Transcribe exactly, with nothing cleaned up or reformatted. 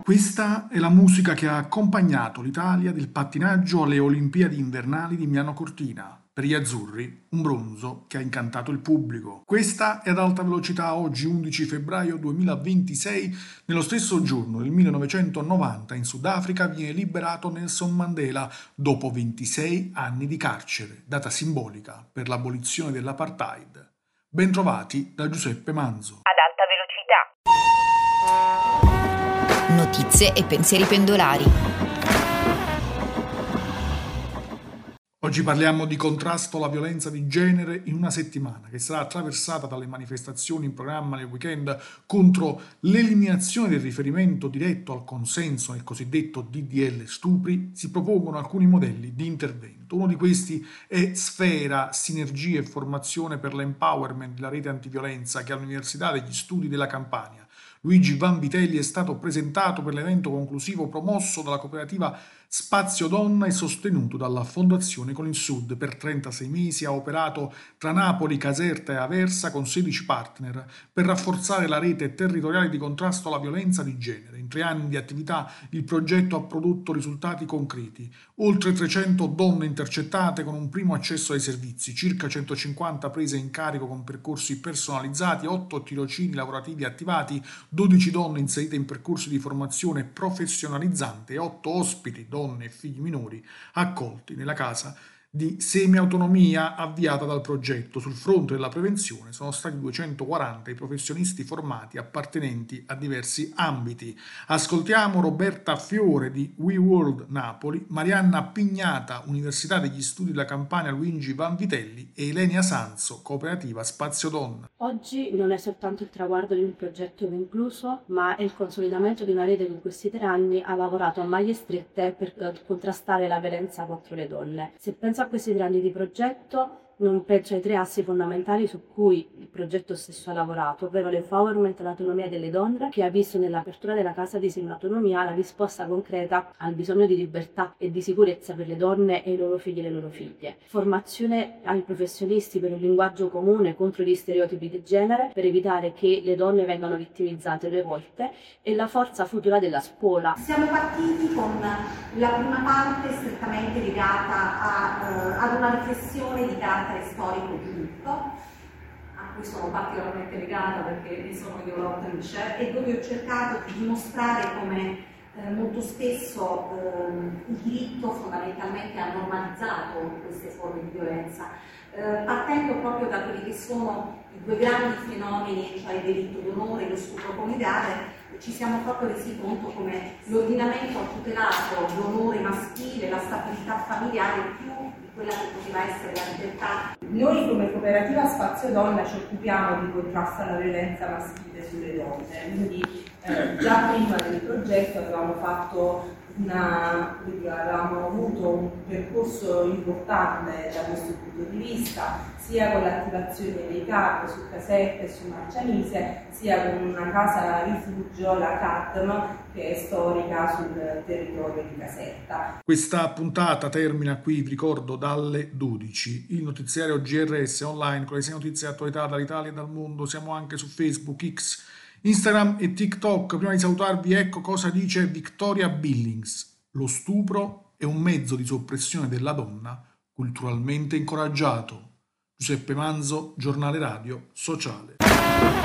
Questa è la musica che ha accompagnato l'Italia del pattinaggio alle Olimpiadi invernali di Milano Cortina. Per gli azzurri, un bronzo che ha incantato il pubblico. Questa è ad alta velocità oggi undici febbraio duemilaventisei. Nello stesso giorno del millenovecentonovanta in Sudafrica viene liberato Nelson Mandela dopo ventisei anni di carcere, data simbolica per l'abolizione dell'apartheid. Bentrovati da Giuseppe Manzo. Ad alta velocità. Notizie e pensieri pendolari. Oggi parliamo di contrasto alla violenza di genere in una settimana che sarà attraversata dalle manifestazioni in programma nel weekend contro l'eliminazione del riferimento diretto al consenso nel cosiddetto D D L stupri. Si propongono alcuni modelli di intervento. Uno di questi è Sfera, Sinergie e Formazione per l'Empowerment della Rete Antiviolenza, che all'Università degli Studi della Campania Luigi Vanvitelli è stato presentato per l'evento conclusivo promosso dalla cooperativa Spazio Donna e sostenuto dalla Fondazione Con il Sud. Per trentasei mesi ha operato tra Napoli, Caserta e Aversa con sedici partner per rafforzare la rete territoriale di contrasto alla violenza di genere. In tre anni di attività il progetto ha prodotto risultati concreti. Oltre trecento donne intercettate con un primo accesso ai servizi, circa centocinquanta prese in carico con percorsi personalizzati, otto tirocini lavorativi attivati, dodici donne inserite in percorsi di formazione professionalizzante e otto ospiti, donne e figli minori, accolti nella casa di semi-autonomia avviata dal progetto. Sul fronte della prevenzione sono stati duecentoquaranta i professionisti formati appartenenti a diversi ambiti. Ascoltiamo Roberta Fiore di We World Napoli, Marianna Pignata, Università degli Studi della Campania Luigi Vanvitelli e Elenia Sanzo, Cooperativa Spazio Donna. Oggi non è soltanto il traguardo di un progetto incluso, ma è il consolidamento di una rete che in questi tre anni ha lavorato a maglie strette per contrastare la violenza contro le donne. Se penso a questi tre anni di progetto, non penso ai tre assi fondamentali su cui il progetto stesso ha lavorato, ovvero l'empowerment e l'autonomia delle donne, che ha visto nell'apertura della casa di semi-autonomia la risposta concreta al bisogno di libertà e di sicurezza per le donne e i loro figli e le loro figlie. Formazione ai professionisti per un linguaggio comune contro gli stereotipi di genere, per evitare che le donne vengano vittimizzate due volte, e la forza futura della scuola. Siamo partiti con la prima parte strettamente legata a, uh, ad una riflessione di carattere storico di lutto, a cui sono particolarmente legata perché ne sono io l'autrice, e dove ho cercato di dimostrare come eh, molto spesso eh, il diritto fondamentalmente ha normalizzato queste forme di violenza, eh, partendo proprio da quelli che sono i due grandi fenomeni, cioè il delitto d'onore e lo stupro coniugale. Ci siamo proprio resi conto come l'ordinamento ha tutelato l'onore maschile, la stabilità familiare più di quella che poteva essere la libertà. Noi come cooperativa Spazio Donna ci occupiamo di contrasto alla violenza maschile sulle donne, quindi eh, già prima del progetto avevamo fatto una, quindi avevamo avuto un percorso importante da questo punto di vista, sia con l'attivazione dei C A P su Caserta e su Marcianise, sia con una casa rifugio, la C A T M, che è storica sul territorio di Caserta. Questa puntata termina qui, vi ricordo, dalle dodici. Il notiziario G R S online con le sei notizie e attualità dall'Italia e dal mondo. Siamo anche su Facebook, X, Instagram e TikTok. Prima di salutarvi, ecco cosa dice Victoria Billings. Lo stupro è un mezzo di soppressione della donna culturalmente incoraggiato. Giuseppe Manzo, Giornale Radio Sociale.